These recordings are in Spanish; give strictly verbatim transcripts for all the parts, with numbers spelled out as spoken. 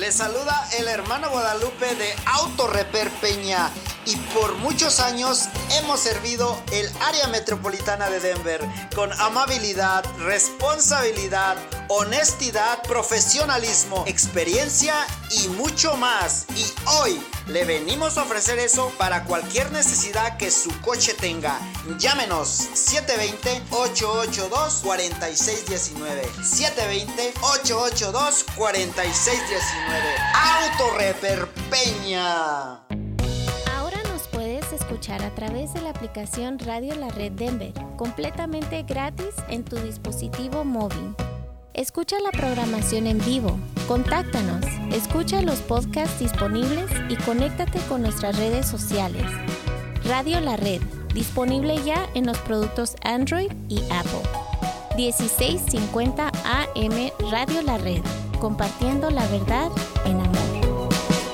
Les saluda el hermano Guadalupe de Auto Repair Peña y por muchos años hemos servido el área metropolitana de Denver con amabilidad, responsabilidad, honestidad, profesionalismo, experiencia y mucho más. Y hoy le venimos a ofrecer eso para cualquier necesidad que su coche tenga. Llámenos siete dos cero, ocho ocho dos, cuatro seis uno nueve siete dos cero, ocho ocho dos, cuatro seis uno nueve. Auto Repair Peña. Ahora nos puedes escuchar a través de la aplicación Radio La Red Denver, completamente gratis en tu dispositivo móvil. Escucha la programación en vivo, contáctanos, escucha los podcasts disponibles y conéctate con nuestras redes sociales. Radio La Red, disponible ya en los productos Android y Apple. dieciséis cincuenta A M Radio La Red, compartiendo la verdad en amor.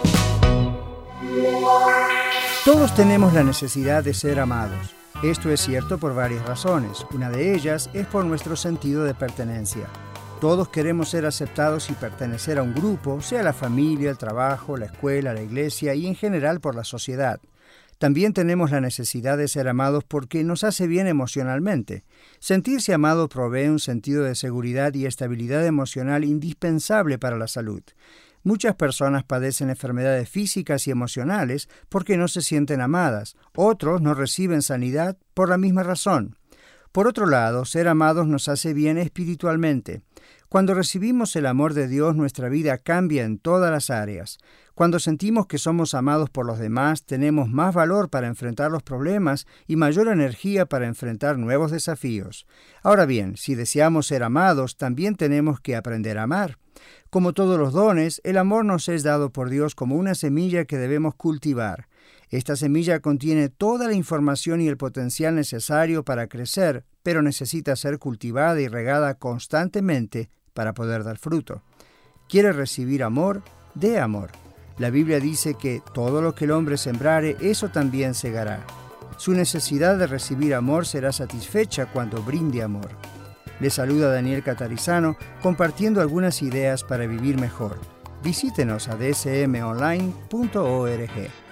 Todos tenemos la necesidad de ser amados. Esto es cierto por varias razones. Una de ellas es por nuestro sentido de pertenencia. Todos queremos ser aceptados y pertenecer a un grupo, sea la familia, el trabajo, la escuela, la iglesia y en general por la sociedad. También tenemos la necesidad de ser amados porque nos hace bien emocionalmente. Sentirse amado provee un sentido de seguridad y estabilidad emocional indispensable para la salud. Muchas personas padecen enfermedades físicas y emocionales porque no se sienten amadas. Otros no reciben sanidad por la misma razón. Por otro lado, ser amados nos hace bien espiritualmente. Cuando recibimos el amor de Dios, nuestra vida cambia en todas las áreas. Cuando sentimos que somos amados por los demás, tenemos más valor para enfrentar los problemas y mayor energía para enfrentar nuevos desafíos. Ahora bien, si deseamos ser amados, también tenemos que aprender a amar. Como todos los dones, el amor nos es dado por Dios como una semilla que debemos cultivar. Esta semilla contiene toda la información y el potencial necesario para crecer, pero necesita ser cultivada y regada constantemente para poder dar fruto. ¿Quiere recibir amor? Dé amor. La Biblia dice que todo lo que el hombre sembrare, eso también segará. Su necesidad de recibir amor será satisfecha cuando brinde amor. Le saluda Daniel Catarizano, compartiendo algunas ideas para vivir mejor. Visítenos a d s m online punto org.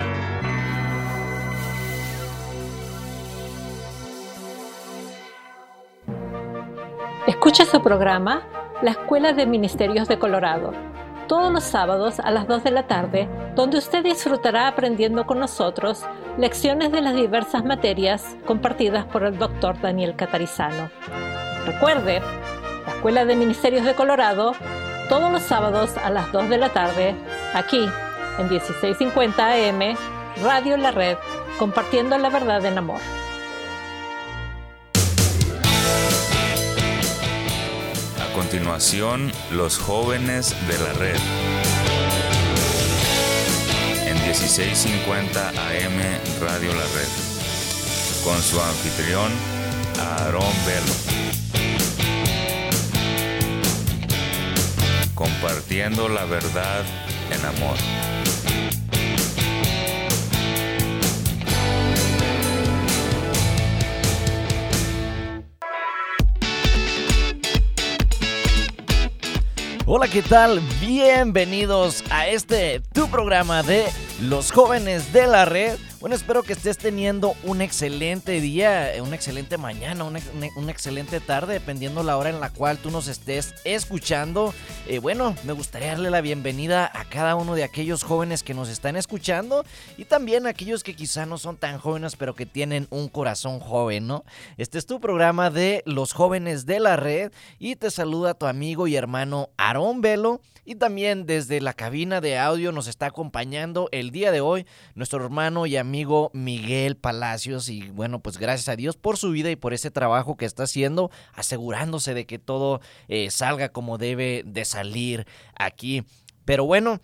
Escucha su programa La Escuela de Ministerios de Colorado, todos los sábados a las dos de la tarde, donde usted disfrutará aprendiendo con nosotros lecciones de las diversas materias compartidas por el doctor Daniel Catarizano. Recuerde, La Escuela de Ministerios de Colorado, todos los sábados a las dos de la tarde, aquí en dieciséis cincuenta A M, Radio La Red, compartiendo la verdad en amor. A continuación, los jóvenes de la red. En dieciséis cincuenta A M Radio La Red. Con su anfitrión, Aarón Velo. Compartiendo la verdad en amor. Hola, ¿qué tal? Bienvenidos a este, tu programa de Los Jóvenes de la Red. Bueno, espero que estés teniendo un excelente día, una excelente mañana, una, una, una excelente tarde, dependiendo la hora en la cual tú nos estés escuchando. Eh, bueno, me gustaría darle la bienvenida a cada uno de aquellos jóvenes que nos están escuchando y también a aquellos que quizá no son tan jóvenes, pero que tienen un corazón joven, ¿no? Este es tu programa de Los Jóvenes de la Red y te saluda tu amigo y hermano Aarón Velo. Y también desde la cabina de audio nos está acompañando el día de hoy nuestro hermano y amigo Miguel Palacios. Y bueno, pues gracias a Dios por su vida y por ese trabajo que está haciendo, asegurándose de que todo eh, salga como debe de salir aquí. Pero bueno,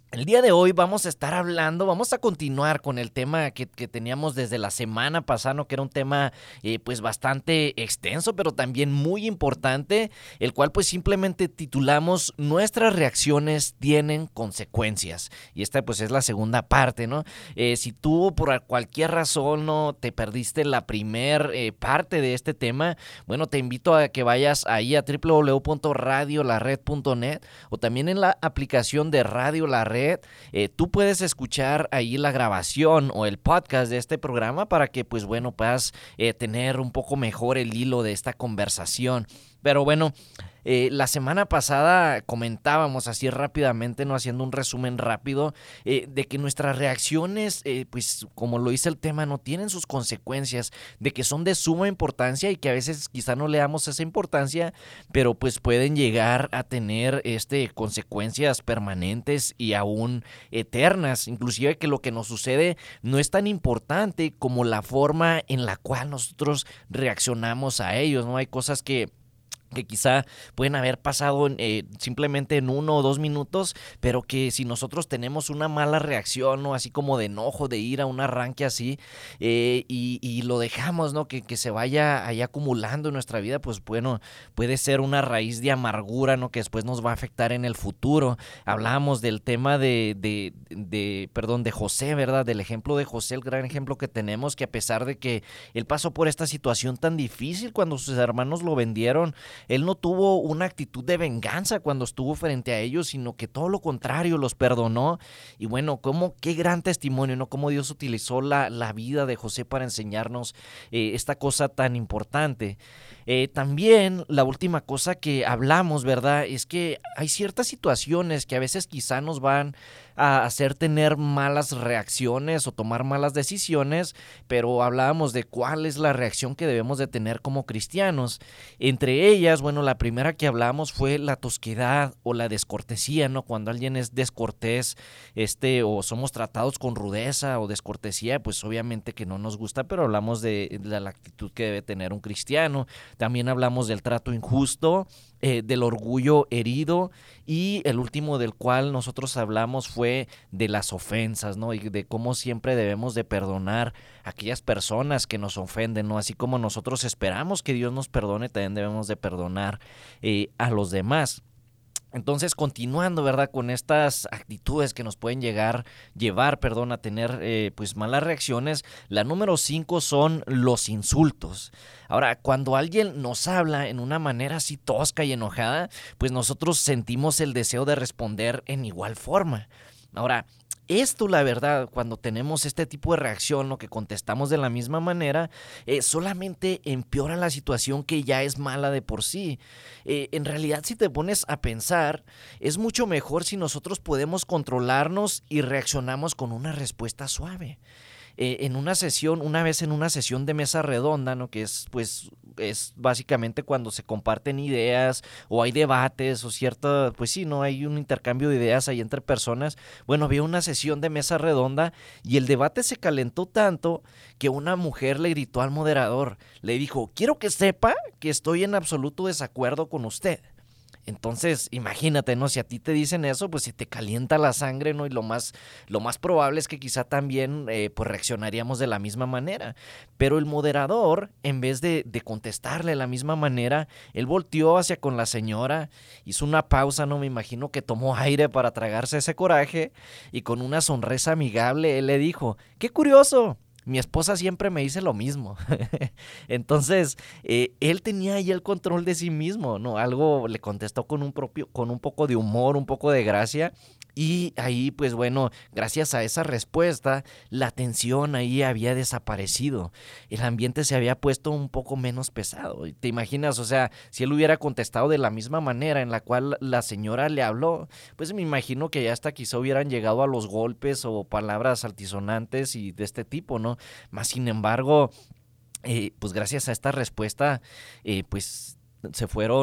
El día de hoy vamos a estar hablando, vamos a continuar con el tema que, que teníamos desde la semana pasada, ¿no? Que era un tema eh, pues bastante extenso, pero también muy importante, el cual pues simplemente titulamos Nuestras reacciones tienen consecuencias. Y esta pues es la segunda parte, ¿no? Eh, si tú por cualquier razón no te perdiste la primer eh, parte de este tema, bueno, te invito a que vayas ahí a doble u doble u doble u punto radio la red punto net o también en la aplicación de Radio La Red. Eh, tú puedes escuchar ahí la grabación o el podcast de este programa para que pues bueno puedas eh, tener un poco mejor el hilo de esta conversación. Pero bueno, eh, la semana pasada comentábamos así rápidamente, no haciendo un resumen rápido, eh, de que nuestras reacciones, eh, pues como lo dice el tema, no tienen sus consecuencias, de que son de suma importancia y que a veces quizá no le damos esa importancia, pero pues pueden llegar a tener este, consecuencias permanentes y aún eternas, inclusive que lo que nos sucede no es tan importante como la forma en la cual nosotros reaccionamos a ellos, ¿no? Hay cosas que que quizá pueden haber pasado eh, simplemente en uno o dos minutos, pero que si nosotros tenemos una mala reacción, ¿no? Así como de enojo, de ira, un arranque así, eh, y, y lo dejamos, ¿no? Que, que se vaya ahí acumulando en nuestra vida, pues bueno, puede ser una raíz de amargura, ¿no? Que después nos va a afectar en el futuro. Hablábamos del tema de, de, de, perdón, de José, ¿verdad? Del ejemplo de José, el gran ejemplo que tenemos, que a pesar de que él pasó por esta situación tan difícil cuando sus hermanos lo vendieron, él no tuvo una actitud de venganza cuando estuvo frente a ellos, sino que todo lo contrario, los perdonó. Y bueno, cómo, qué gran testimonio, ¿no? Cómo Dios utilizó la, la vida de José para enseñarnos eh, esta cosa tan importante. Eh, también la última cosa que hablamos, ¿verdad? Es que hay ciertas situaciones que a veces quizá nos van a hacer tener malas reacciones o tomar malas decisiones, pero hablábamos de cuál es la reacción que debemos de tener como cristianos. Entre ellas, bueno, la primera que hablamos fue la tosquedad o la descortesía, ¿no? Cuando alguien es descortés, este, o somos tratados con rudeza o descortesía, pues obviamente que no nos gusta, pero hablamos de, de la actitud que debe tener un cristiano. También hablamos del trato injusto, eh, del orgullo herido, y el último del cual nosotros hablamos fue de las ofensas, ¿no? Y de cómo siempre debemos de perdonar a aquellas personas que nos ofenden, ¿no? Así como nosotros esperamos que Dios nos perdone, también debemos de perdonar eh, a los demás. Entonces, continuando, ¿verdad? Con estas actitudes que nos pueden llegar, llevar, perdón, a tener eh, pues malas reacciones, la número cinco son los insultos. Ahora, cuando alguien nos habla en una manera así tosca y enojada, pues nosotros sentimos el deseo de responder en igual forma. Ahora, esto, la verdad, cuando tenemos este tipo de reacción o que contestamos de la misma manera, eh, solamente empeora la situación que ya es mala de por sí. Eh, en realidad, si te pones a pensar, es mucho mejor si nosotros podemos controlarnos y reaccionamos con una respuesta suave. Eh, en una sesión, una vez en una sesión de mesa redonda, ¿no? Que es, pues, es básicamente cuando se comparten ideas o hay debates o cierta, pues sí, ¿no? Hay un intercambio de ideas ahí entre personas. Bueno, había una sesión de mesa redonda y el debate se calentó tanto que una mujer le gritó al moderador, le dijo, quiero que sepa que estoy en absoluto desacuerdo con usted. Entonces, imagínate, ¿no? Si a ti te dicen eso, pues se te calienta la sangre, ¿no? Y lo más, lo más probable es que quizá también eh, pues reaccionaríamos de la misma manera. Pero el moderador, en vez de, de contestarle de la misma manera, él volteó hacia con la señora, hizo una pausa, ¿no? Me imagino que tomó aire para tragarse ese coraje y con una sonrisa amigable él le dijo, ¡qué curioso! Mi esposa siempre me dice lo mismo. Entonces, eh, él tenía ahí el control de sí mismo, ¿no? Algo le contestó con un propio, con un poco de humor, un poco de gracia. Y ahí, pues bueno, gracias a esa respuesta, la tensión ahí había desaparecido. El ambiente se había puesto un poco menos pesado. ¿Te imaginas? O sea, si él hubiera contestado de la misma manera en la cual la señora le habló, pues me imagino que ya hasta quizá hubieran llegado a los golpes o palabras altisonantes y de este tipo, ¿no? Más sin embargo, eh, pues gracias a esta respuesta, eh, pues se fueron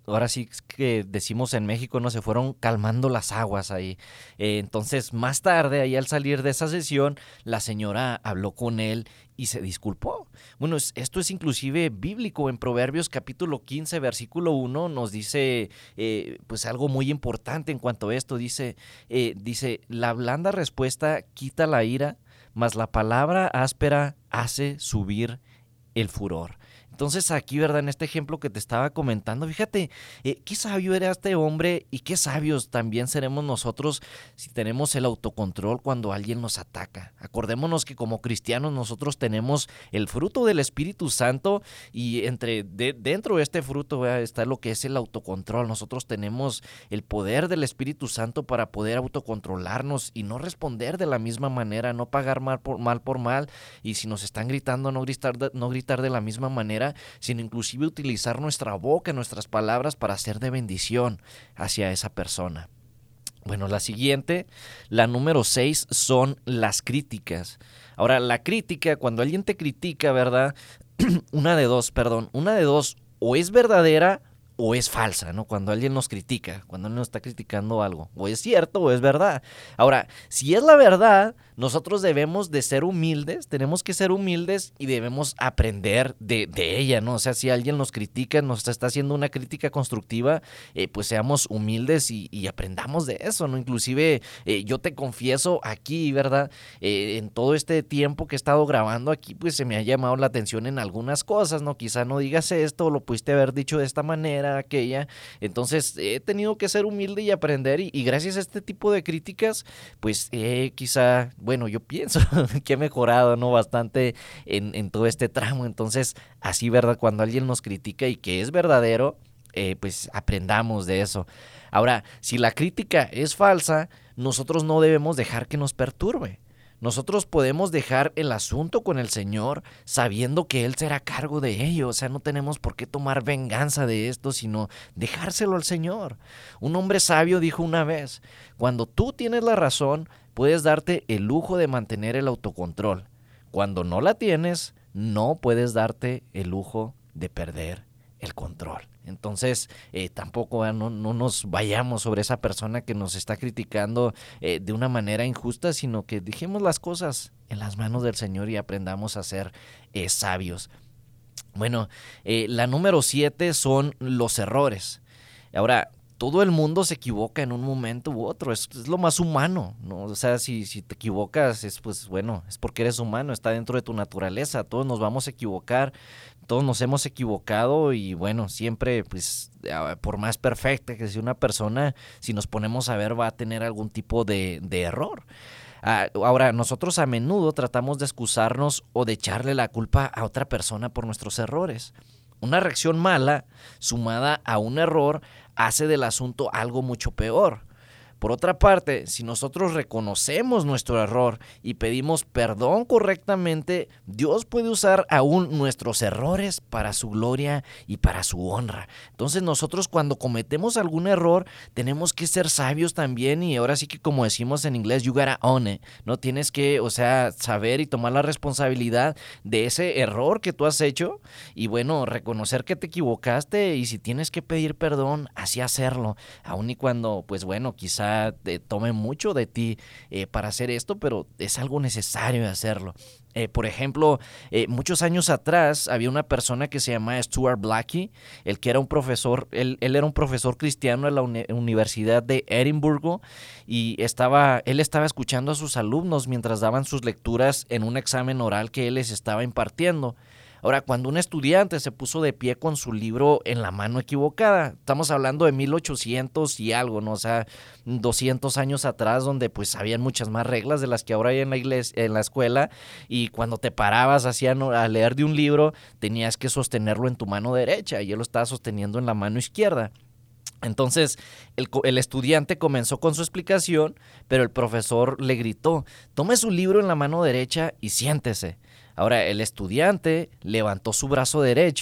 ahora sí que decimos en México, no se fueron calmando las aguas ahí. Eh, entonces, más tarde, ahí al salir de esa sesión, la señora habló con él y se disculpó. Bueno, esto es inclusive bíblico. En Proverbios capítulo quince, versículo uno, nos dice eh, pues algo muy importante en cuanto a esto. Dice, eh, dice, la blanda respuesta quita la ira, mas la palabra áspera hace subir el furor. Entonces aquí, ¿verdad? En este ejemplo que te estaba comentando, fíjate, eh, qué sabio era este hombre y qué sabios también seremos nosotros si tenemos el autocontrol cuando alguien nos ataca. Acordémonos que como cristianos nosotros tenemos el fruto del Espíritu Santo y entre de, dentro de este fruto, ¿verdad?, está lo que es el autocontrol. Nosotros tenemos el poder del Espíritu Santo para poder autocontrolarnos y no responder de la misma manera, no pagar mal por mal, por mal y si nos están gritando, no gritar de, no gritar de la misma manera, sino inclusive utilizar nuestra boca, nuestras palabras para ser de bendición hacia esa persona. Bueno, la siguiente, la número seis, son las críticas. Ahora, la crítica, cuando alguien te critica, ¿verdad? una de dos, perdón, una de dos, o es verdadera o es falsa, ¿no? Cuando alguien nos critica, cuando alguien nos está criticando algo, o es cierto o es verdad. Ahora, si es la verdad, nosotros debemos de ser humildes, tenemos que ser humildes y debemos aprender de, de ella, ¿no? O sea, si alguien nos critica, nos está haciendo una crítica constructiva, eh, pues seamos humildes y, y aprendamos de eso, ¿no? Inclusive, eh, yo te confieso aquí, ¿verdad? Eh, en todo este tiempo que he estado grabando aquí, pues se me ha llamado la atención en algunas cosas, ¿no? Quizá no digas esto, lo pudiste haber dicho de esta manera, aquella. Entonces he tenido que ser humilde y aprender y, y gracias a este tipo de críticas pues eh, quizá, bueno, yo pienso que he mejorado, ¿no? Bastante en, en todo este tramo. Entonces así, ¿verdad? Cuando alguien nos critica y que es verdadero, eh, pues aprendamos de eso. Ahora, si la crítica es falsa, nosotros no debemos dejar que nos perturbe. Nosotros podemos dejar el asunto con el Señor sabiendo que Él será cargo de ello. O sea, no tenemos por qué tomar venganza de esto, sino dejárselo al Señor. Un hombre sabio dijo una vez, cuando tú tienes la razón, puedes darte el lujo de mantener el autocontrol. Cuando no la tienes, no puedes darte el lujo de perder el control. Entonces, eh, tampoco eh, no, no nos vayamos sobre esa persona que nos está criticando eh, de una manera injusta, sino que dejemos las cosas en las manos del Señor y aprendamos a ser eh, sabios. Bueno, eh, la número siete son los errores. Ahora, todo el mundo se equivoca en un momento u otro, es, es lo más humano, ¿no? O sea, si, si te equivocas, es pues bueno, es porque eres humano, está dentro de tu naturaleza, todos nos vamos a equivocar, todos nos hemos equivocado y bueno, siempre pues por más perfecta que sea una persona, si nos ponemos a ver va a tener algún tipo de, de error. Uh, ahora, nosotros a menudo tratamos de excusarnos o de echarle la culpa a otra persona por nuestros errores. Una reacción mala, sumada a un error, hace del asunto algo mucho peor. Por otra parte, si nosotros reconocemos nuestro error y pedimos perdón correctamente, Dios puede usar aún nuestros errores para su gloria y para su honra. Entonces nosotros cuando cometemos algún error tenemos que ser sabios también y ahora sí que como decimos en inglés, you gotta own it, ¿no? Tienes que, o sea, saber y tomar la responsabilidad de ese error que tú has hecho y bueno, reconocer que te equivocaste y si tienes que pedir perdón, así hacerlo, aun y cuando, pues bueno, quizá Te tome mucho de ti eh, para hacer esto, pero es algo necesario hacerlo. Eh, por ejemplo, eh, muchos años atrás había una persona que se llamaba Stuart Blackie, el que era un profesor, él, él era un profesor cristiano en la uni- Universidad de Edimburgo y estaba, él estaba escuchando a sus alumnos mientras daban sus lecturas en un examen oral que él les estaba impartiendo. Ahora, cuando un estudiante se puso de pie con su libro en la mano equivocada, estamos hablando de mil ochocientos y algo, ¿no? O sea, doscientos años atrás, donde pues habían muchas más reglas de las que ahora hay en la iglesia, en la escuela, y cuando te parabas así a, a leer de un libro, tenías que sostenerlo en tu mano derecha, y él lo estaba sosteniendo en la mano izquierda. Entonces, el, el estudiante comenzó con su explicación, pero el profesor le gritó, tome su libro en la mano derecha y siéntese. Ahora, el estudiante levantó su brazo derecho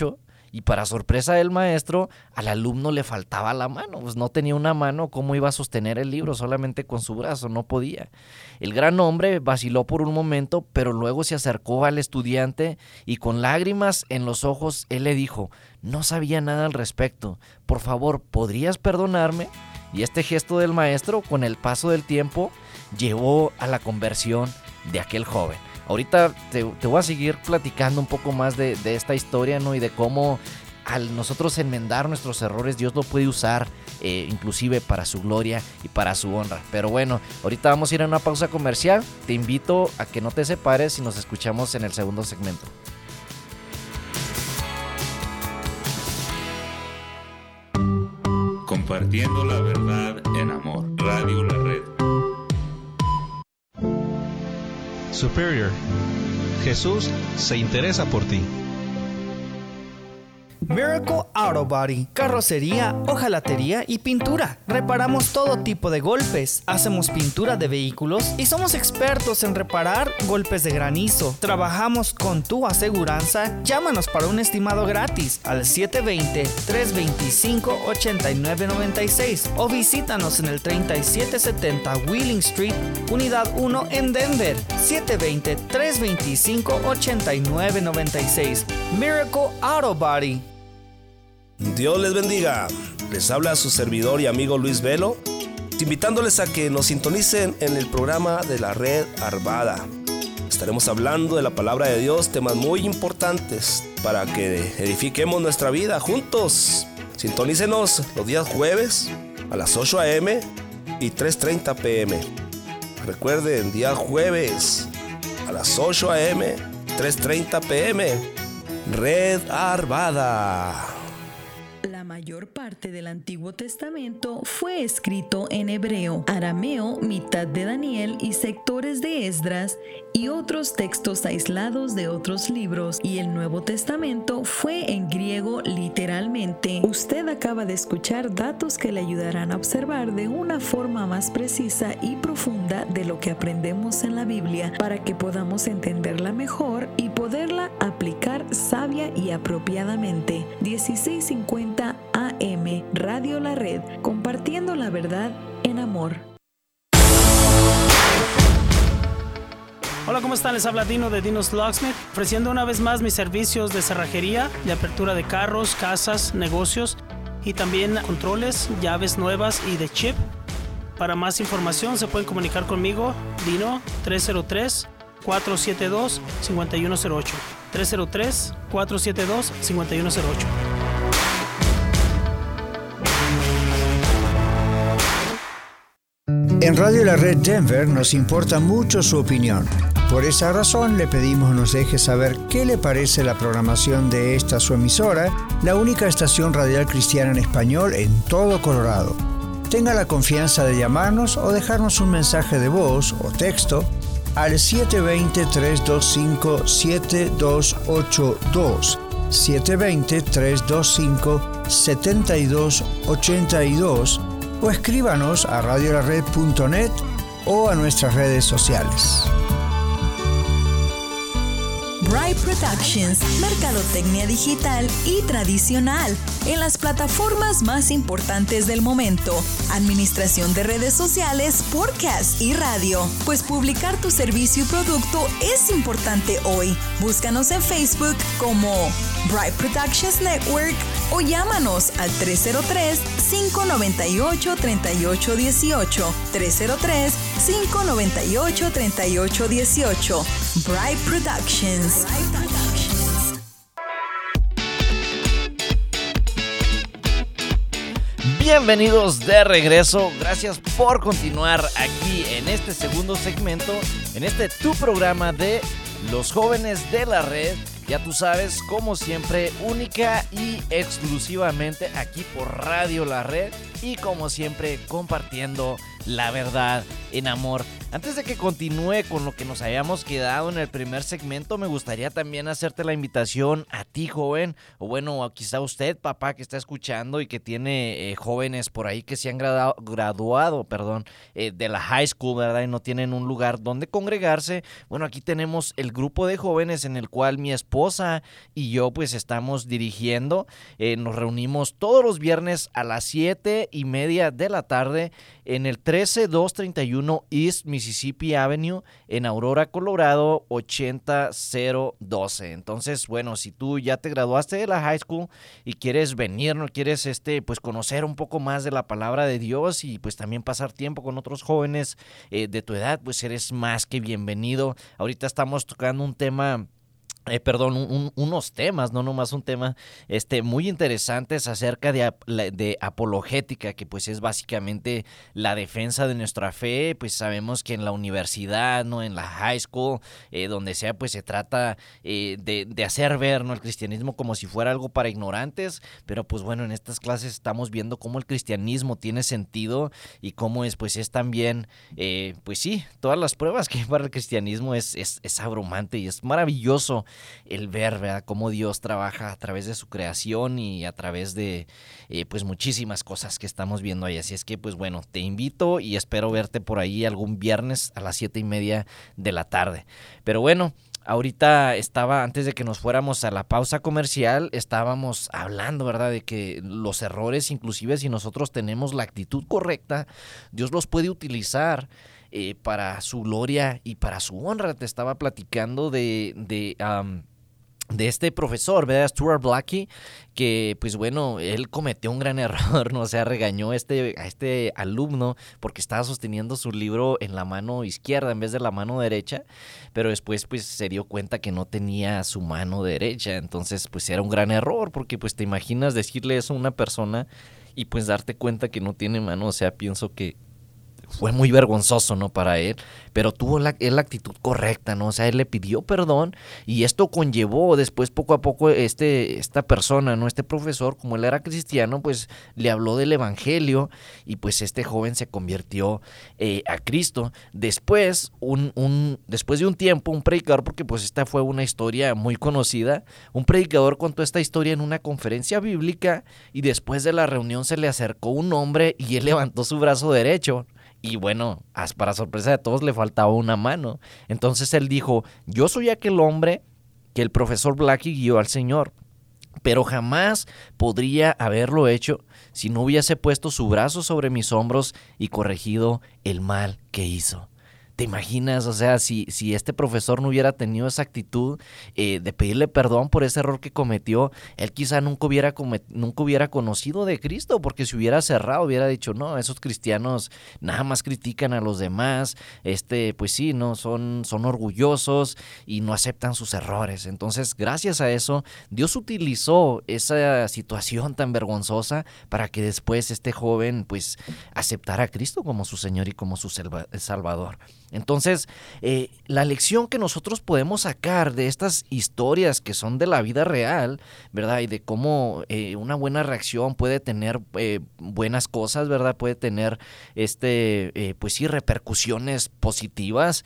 Y para sorpresa del maestro, al alumno le faltaba la mano, pues no tenía una mano, ¿cómo iba a sostener el libro? Solamente con su brazo, no podía. El gran hombre vaciló por un momento, pero luego se acercó al estudiante y con lágrimas en los ojos, él le dijo: no sabía nada al respecto, por favor, ¿podrías perdonarme? Y este gesto del maestro, con el paso del tiempo, llevó a la conversión de aquel joven. Ahorita te, te voy a seguir platicando un poco más de, de esta historia, ¿no? Y de cómo al nosotros enmendar nuestros errores, Dios lo puede usar eh, inclusive para su gloria y para su honra. Pero bueno, ahorita vamos a ir a una pausa comercial. Te invito a que no te separes y nos escuchamos en el segundo segmento. Compartiendo la verdad en amor. Radio La Red. Superior. Jesús se interesa por ti. Miracle Auto Body, carrocería, hojalatería y pintura. Reparamos todo tipo de golpes, hacemos pintura de vehículos y somos expertos en reparar golpes de granizo. Trabajamos con tu aseguranza. Llámanos para un estimado gratis al siete dos cero, tres dos cinco, ocho nueve nueve seis o visítanos en el treinta y siete setenta Wheeling Street, Unidad uno en Denver. siete dos cero, tres dos cinco, ocho nueve nueve seis. Miracle Auto Body. Dios les bendiga. Les habla su servidor y amigo Luis Velo, invitándoles a que nos sintonicen en el programa de la Red Arvada. Estaremos hablando de la palabra de Dios, temas muy importantes para que edifiquemos nuestra vida juntos. Sintonícenos los días jueves a las ocho a.m. y tres treinta p.m. Recuerden, día jueves a las ocho a.m., tres treinta p.m. Red Arvada. La mayor parte del Antiguo Testamento fue escrito en hebreo, arameo, mitad de Daniel y sectores de Esdras y otros textos aislados de otros libros, y el Nuevo Testamento fue en griego literalmente. Usted acaba de escuchar datos que le ayudarán a observar de una forma más precisa y profunda de lo que aprendemos en la Biblia, para que podamos entenderla mejor y poderla aplicar sabia y apropiadamente. dieciséis cincuenta A M Radio La Red, compartiendo la verdad en amor. Hola, ¿cómo están? Les habla Dino de Dino's Locksmith, ofreciendo una vez más mis servicios de cerrajería, de apertura de carros, casas, negocios y también controles, llaves nuevas y de chip. Para más información se pueden comunicar conmigo, Dino, tres cero tres, cuatro siete dos, cinco uno cero ocho. tres cero tres, cuatro siete dos, cinco uno cero ocho. En Radio La Red Denver nos importa mucho su opinión. Por esa razón le pedimos nos deje saber qué le parece la programación de esta su emisora, la única estación radial cristiana en español en todo Colorado. Tenga la confianza de llamarnos o dejarnos un mensaje de voz o texto al siete dos cero, tres dos cinco, siete dos ocho dos, siete dos cero, tres dos cinco, siete dos ocho dos, o escríbanos a radio la red punto net o a nuestras redes sociales. Bright Productions, mercadotecnia digital y tradicional en las plataformas más importantes del momento, administración de redes sociales, podcast y radio. Pues publicar tu servicio y producto es importante hoy. Búscanos en Facebook como Bright Productions Network o llámanos al tres cero tres, cinco nueve ocho, tres ocho uno ocho, tres cero tres, cinco nueve ocho, tres ocho uno ocho. Bright Productions. Bright Productions. Bienvenidos de regreso, gracias por continuar aquí en este segundo segmento, en este tu programa de Los Jóvenes de la Red. Ya tú sabes, como siempre, única y exclusivamente aquí por Radio La Red y como siempre compartiendo la verdad en amor. Antes de que continúe con lo que nos habíamos quedado en el primer segmento, me gustaría también hacerte la invitación a ti, joven, o bueno, quizá usted, papá, que está escuchando y que tiene eh, jóvenes por ahí que se han graduado, graduado perdón, eh, de la high school, ¿verdad? Y no tienen un lugar donde congregarse. Bueno, aquí tenemos el grupo de jóvenes en el cual mi esposa y yo pues estamos dirigiendo. Eh, nos reunimos todos los viernes a las siete y media de la tarde en el trece doscientos treinta y uno East Mississippi Avenue en Aurora, Colorado, ochenta cero doce. Entonces, bueno, si tú ya te graduaste de la high school y quieres venir, no quieres este, pues conocer un poco más de la palabra de Dios y pues también pasar tiempo con otros jóvenes eh, de tu edad, pues eres más que bienvenido. Ahorita estamos tocando un tema Eh, perdón, un, unos temas, no nomás un tema, este, muy interesantes acerca de, de apologética, que pues es básicamente la defensa de nuestra fe. Pues sabemos que en la universidad, no, en la high school, eh, donde sea, pues se trata eh, de, de hacer ver, ¿no?, el cristianismo como si fuera algo para ignorantes, pero pues bueno, en estas clases estamos viendo cómo el cristianismo tiene sentido y cómo es, pues es también, eh, pues sí, todas las pruebas que hay para el cristianismo es, es, es abrumante y es maravilloso el ver, ¿verdad?, cómo Dios trabaja a través de su creación y a través de eh, pues muchísimas cosas que estamos viendo ahí. Así es que pues bueno, te invito y espero verte por ahí algún viernes a las siete y media de la tarde. Pero bueno, ahorita estaba, antes de que nos fuéramos a la pausa comercial, estábamos hablando, ¿verdad?, de que los errores, inclusive si nosotros tenemos la actitud correcta, Dios los puede utilizar Eh, para su gloria y para su honra. Te estaba platicando de, de, um, de este profesor, ¿verdad?, Stuart Blackie, que pues bueno, él cometió un gran error, ¿no? O sea, regañó a este, a este alumno porque estaba sosteniendo su libro en la mano izquierda en vez de la mano derecha, pero después pues se dio cuenta que no tenía su mano derecha. Entonces pues era un gran error, porque pues te imaginas decirle eso a una persona y pues darte cuenta que no tiene mano. O sea, pienso que fue muy vergonzoso, ¿no?, para él, pero tuvo la, la actitud correcta, ¿no? O sea, él le pidió perdón y esto conllevó después poco a poco este, esta persona, ¿no?, este profesor, como él era cristiano, pues le habló del evangelio y pues este joven se convirtió eh, a Cristo. Después, un, un, después de un tiempo, un predicador, porque pues esta fue una historia muy conocida, un predicador contó esta historia en una conferencia bíblica y después de la reunión se le acercó un hombre y él levantó su brazo derecho. Y bueno, para sorpresa de todos le faltaba una mano. Entonces él dijo: yo soy aquel hombre que el profesor Blackie guió al Señor, pero jamás podría haberlo hecho si no hubiese puesto su brazo sobre mis hombros y corregido el mal que hizo. ¿Te imaginas? O sea, si, si este profesor no hubiera tenido esa actitud eh, de pedirle perdón por ese error que cometió, él quizá nunca hubiera, comet- nunca hubiera conocido de Cristo, porque si hubiera cerrado, hubiera dicho: no, esos cristianos nada más critican a los demás, este, pues sí, no, son, son orgullosos y no aceptan sus errores. Entonces, gracias a eso, Dios utilizó esa situación tan vergonzosa para que después este joven, pues, aceptara a Cristo como su Señor y como su salva- Salvador. Entonces, eh, la lección que nosotros podemos sacar de estas historias que son de la vida real, ¿verdad?, y de cómo eh, una buena reacción puede tener eh, buenas cosas, ¿verdad?, puede tener, este, eh, pues sí, repercusiones positivas.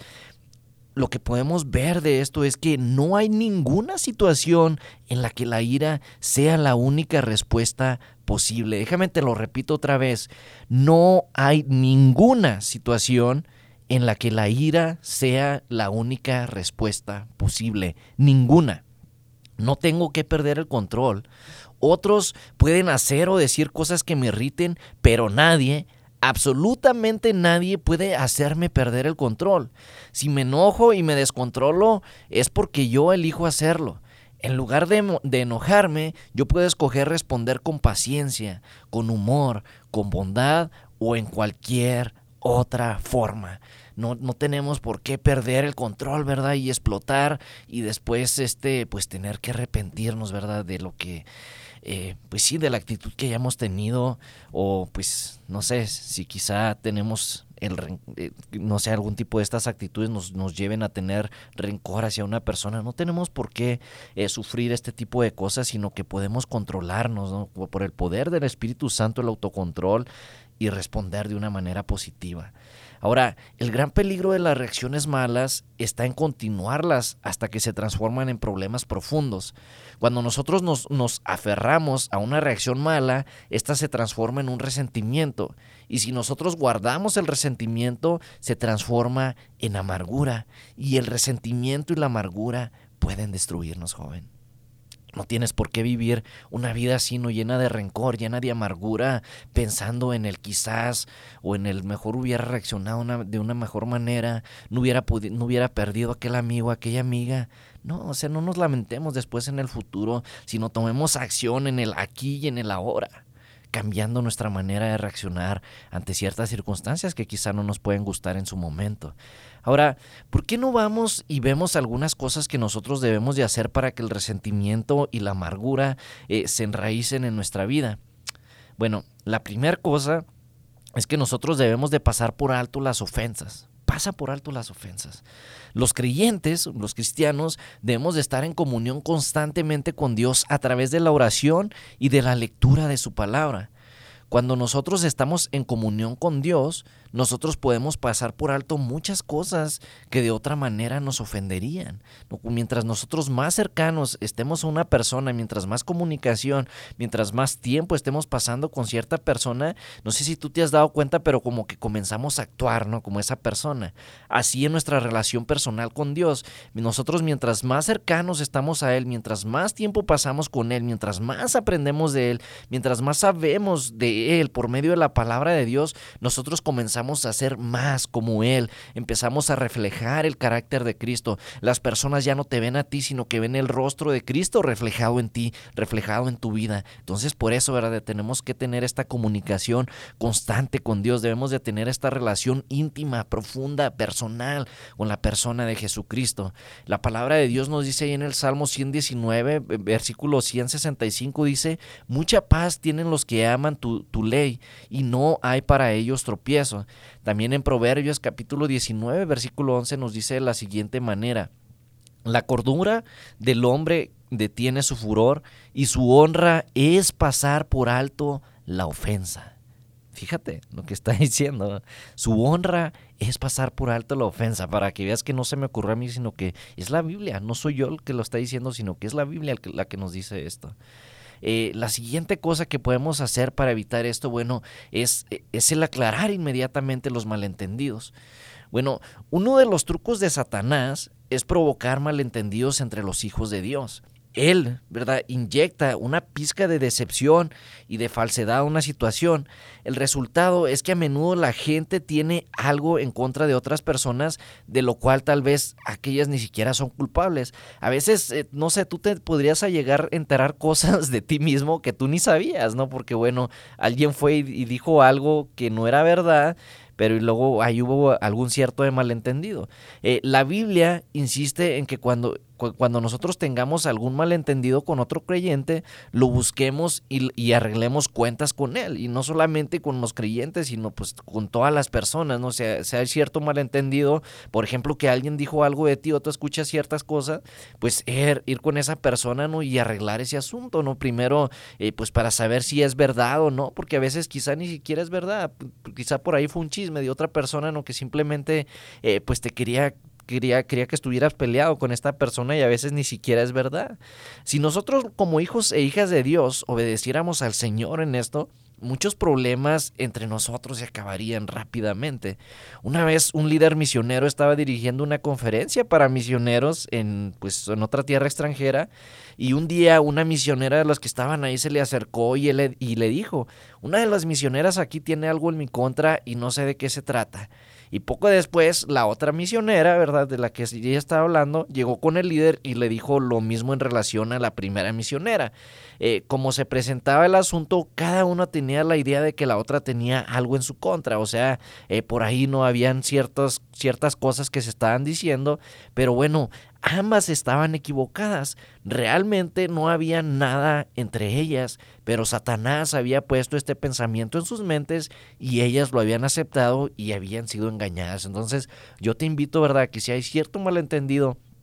Lo que podemos ver de esto es que no hay ninguna situación en la que la ira sea la única respuesta posible. Déjame te lo repito otra vez. No hay ninguna situación en la que la ira sea la única respuesta posible. Ninguna. No tengo que perder el control. Otros pueden hacer o decir cosas que me irriten, pero nadie, absolutamente nadie puede hacerme perder el control. Si me enojo y me descontrolo, es porque yo elijo hacerlo. En lugar de, de enojarme, yo puedo escoger responder con paciencia, con humor, con bondad o en cualquier otra forma. No, no tenemos por qué perder el control, ¿verdad? Y explotar y después este, pues tener que arrepentirnos, ¿verdad? De lo que, eh, pues sí, de la actitud que hayamos tenido, o pues no sé, si quizá tenemos el, eh, no sé, algún tipo de estas actitudes nos, nos lleven a tener rencor hacia una persona. No tenemos por qué eh, sufrir este tipo de cosas, sino que podemos controlarnos, ¿no?, por el poder del Espíritu Santo, el autocontrol, y responder de una manera positiva. Ahora, el gran peligro de las reacciones malas está en continuarlas hasta que se transforman en problemas profundos. Cuando nosotros nos, nos aferramos a una reacción mala, esta se transforma en un resentimiento. Y si nosotros guardamos el resentimiento, se transforma en amargura. Y el resentimiento y la amargura pueden destruirnos, joven. No tienes por qué vivir una vida así, no llena de rencor, llena de amargura, pensando en el quizás o en el mejor hubiera reaccionado una, de una mejor manera, no hubiera, pudi- no hubiera perdido a aquel amigo, a aquella amiga. No, o sea, no nos lamentemos después en el futuro, sino tomemos acción en el aquí y en el ahora, cambiando nuestra manera de reaccionar ante ciertas circunstancias que quizá no nos pueden gustar en su momento. Ahora, ¿por qué no vamos y vemos algunas cosas que nosotros debemos de hacer para que el resentimiento y la amargura eh, se enraícen en nuestra vida? Bueno, la primera cosa es que nosotros debemos de pasar por alto las ofensas. Pasa por alto las ofensas. Los creyentes, los cristianos, debemos de estar en comunión constantemente con Dios a través de la oración y de la lectura de su palabra. Cuando nosotros estamos en comunión con Dios, nosotros podemos pasar por alto muchas cosas que de otra manera nos ofenderían. Mientras nosotros más cercanos estemos a una persona, mientras más comunicación, mientras más tiempo estemos pasando con cierta persona, no sé si tú te has dado cuenta, pero como que comenzamos a actuar, ¿no? Como esa persona. Así en nuestra relación personal con Dios, nosotros mientras más cercanos estamos a Él, mientras más tiempo pasamos con Él, mientras más aprendemos de Él, mientras más sabemos de Él por medio de la palabra de Dios, nosotros comenzamos a ser más como Él, empezamos a reflejar el carácter de Cristo. Las personas ya no te ven a ti, sino que ven el rostro de Cristo reflejado en ti, reflejado en tu vida. Entonces, por eso, ¿verdad? Tenemos que tener esta comunicación constante con Dios, debemos de tener esta relación íntima, profunda, personal con la persona de Jesucristo. La palabra de Dios nos dice ahí en el Salmo ciento diecinueve, versículo ciento sesenta y cinco, dice: mucha paz tienen los que aman tu, tu ley, y no hay para ellos tropiezo. También en Proverbios capítulo diecinueve, versículo once nos dice de la siguiente manera: la cordura del hombre detiene su furor, y su honra es pasar por alto la ofensa. Fíjate lo que está diciendo. Su honra es pasar por alto la ofensa, para que veas que no se me ocurrió a mí, sino que es la Biblia. No soy yo el que lo está diciendo, sino que es la Biblia la que nos dice esto. Eh, la siguiente cosa que podemos hacer para evitar esto, bueno, es, es el aclarar inmediatamente los malentendidos. Bueno, uno de los trucos de Satanás es provocar malentendidos entre los hijos de Dios. Él, ¿verdad?, inyecta una pizca de decepción y de falsedad a una situación. El resultado es que a menudo la gente tiene algo en contra de otras personas, de lo cual tal vez aquellas ni siquiera son culpables. A veces, eh, no sé, tú te podrías a llegar a enterar cosas de ti mismo que tú ni sabías, ¿no? Porque, bueno, alguien fue y, y dijo algo que no era verdad, pero luego ahí hubo algún cierto de malentendido. Eh, la Biblia insiste en que cuando, cu- cuando nosotros tengamos algún malentendido con otro creyente, lo busquemos y, y arreglemos cuentas con él, y no solamente con los creyentes, sino pues con todas las personas, ¿no? O sea, si hay cierto malentendido, por ejemplo, que alguien dijo algo de ti o tú escuchas ciertas cosas, pues ir, ir con esa persona, ¿no?, y arreglar ese asunto, ¿no? Primero, eh, pues para saber si es verdad o no, porque a veces quizá ni siquiera es verdad, quizá por ahí fue un chisme de otra persona, ¿no?, que simplemente eh, pues te quería Quería, quería que estuvieras peleado con esta persona, y a veces ni siquiera es verdad. Si nosotros como hijos e hijas de Dios obedeciéramos al Señor en esto, muchos problemas entre nosotros se acabarían rápidamente. Una vez un líder misionero estaba dirigiendo una conferencia para misioneros en, pues, en otra tierra extranjera, y un día una misionera de los que estaban ahí se le acercó y, él, y le dijo: una de las misioneras aquí tiene algo en mi contra y no sé de qué se trata. Y poco después, la otra misionera, ¿verdad?, de la que ella estaba hablando, llegó con el líder y le dijo lo mismo en relación a la primera misionera. Eh, como se presentaba el asunto, cada uno tenía la idea de que la otra tenía algo en su contra. O sea, eh, por ahí no habían ciertas, ciertas cosas que se estaban diciendo, pero bueno, ambas estaban equivocadas. Realmente no había nada entre ellas, pero Satanás había puesto este pensamiento en sus mentes y ellas lo habían aceptado y habían sido engañadas. Entonces, yo te invito, ¿verdad?, que si hay cierto malentendido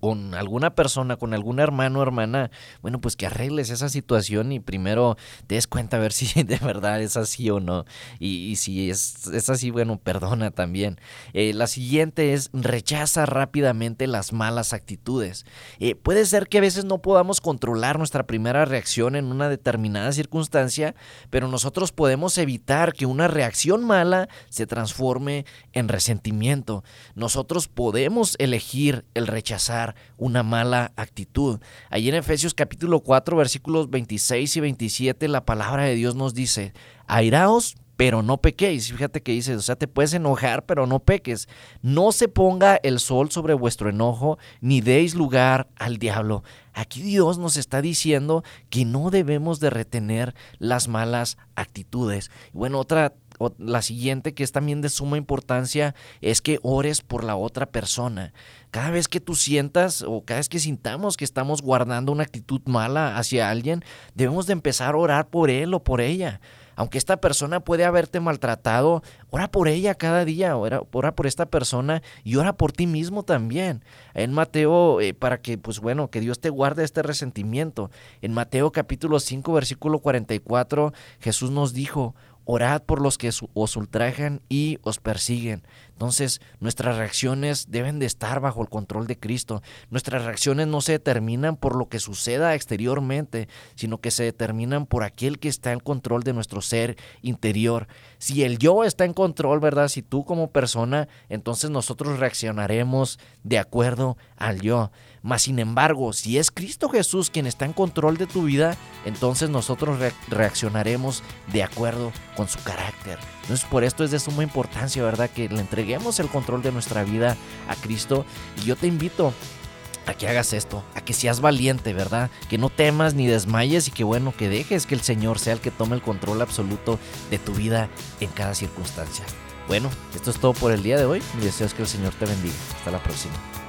con alguna persona, con algún hermano o hermana, bueno, pues que arregles esa situación y primero te des cuenta a ver si de verdad es así o no. Y, y si es, es así, bueno, perdona también. Eh, la siguiente es rechaza rápidamente las malas actitudes. Eh, puede ser que a veces no podamos controlar nuestra primera reacción en una determinada circunstancia, pero nosotros podemos evitar que una reacción mala se transforme en resentimiento. Nosotros podemos elegir el rechazar una mala actitud. Allí en Efesios capítulo cuatro, versículos veintiséis y veintisiete, la palabra de Dios nos dice: airaos, pero no pequéis. Fíjate que dice, o sea, te puedes enojar, pero no peques. No se ponga el sol sobre vuestro enojo, ni deis lugar al diablo. Aquí Dios nos está diciendo que no debemos de retener las malas actitudes. Y bueno, otra la siguiente, que es también de suma importancia, es que ores por la otra persona. Cada vez que tú sientas o cada vez que sintamos que estamos guardando una actitud mala hacia alguien, debemos de empezar a orar por él o por ella. Aunque esta persona puede haberte maltratado, ora por ella cada día, ora, ora por esta persona y ora por ti mismo también. En Mateo, eh, para que, pues bueno, que Dios te guarde este resentimiento. En Mateo capítulo cinco, versículo cuarenta y cuatro, Jesús nos dijo: orad por los que os ultrajan y os persiguen. Entonces, nuestras reacciones deben de estar bajo el control de Cristo. Nuestras reacciones no se determinan por lo que suceda exteriormente, sino que se determinan por aquel que está en control de nuestro ser interior. Si el yo está en control, ¿verdad? Si tú como persona, entonces nosotros reaccionaremos de acuerdo al yo. Mas, sin embargo, si es Cristo Jesús quien está en control de tu vida, entonces nosotros re- reaccionaremos de acuerdo con su carácter. Entonces, por esto es de suma importancia, ¿verdad?, que le entreguemos el control de nuestra vida a Cristo. Y yo te invito a que hagas esto, a que seas valiente, ¿verdad? Que no temas ni desmayes y que, bueno, que dejes que el Señor sea el que tome el control absoluto de tu vida en cada circunstancia. Bueno, esto es todo por el día de hoy. Mi deseo es que el Señor te bendiga. Hasta la próxima.